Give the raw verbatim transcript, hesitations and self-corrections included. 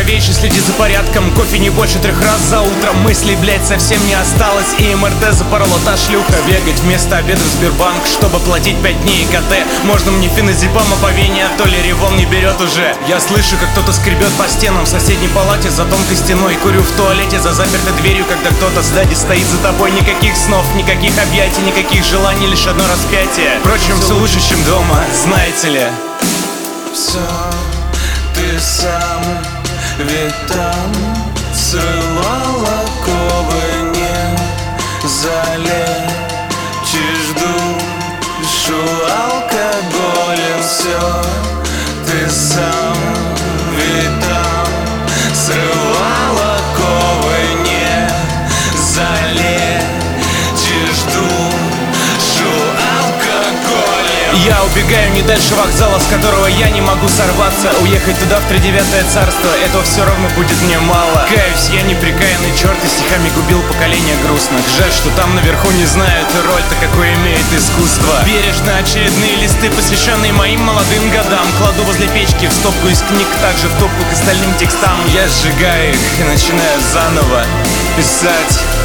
здоровейший, следи за порядком. Кофе не больше трех раз за утром. Мыслей, блять, совсем не осталось. И эм эр тэ запорола та шлюха. Бегать вместо обеда в Сбербанк, чтобы платить пять дней ИКТ. Можно мне феназепама по вене, а то ли ревом не берет уже. Я слышу, как кто-то скребет по стенам в соседней палате за тонкой стеной. Курю в туалете за запертой дверью, когда кто-то сзади стоит за тобой. Никаких снов, никаких объятий, никаких желаний, лишь одно распятие. Впрочем, все лучше, чем дома, знаете ли. Все ты сам, ведь там срывала ковы, не залечишь душу алкоголем. Все ты сам, ведь там срывала ковы, не залечишь душу алкоголем. Я убегаю не дальше вокзала, с которого я не могу сорваться. Уехать туда, в тридевятое царство, этого все равно будет мне мало. Каюсь, я неприкаянный черт, и стихами губил поколение грустных. Жаль, что там наверху не знают роль-то, какой имеет искусство. Бережно очередные листы, посвященные моим молодым годам, кладу возле печки в стопку из книг, также в топку к остальным текстам. Я сжигаю их и начинаю заново писать.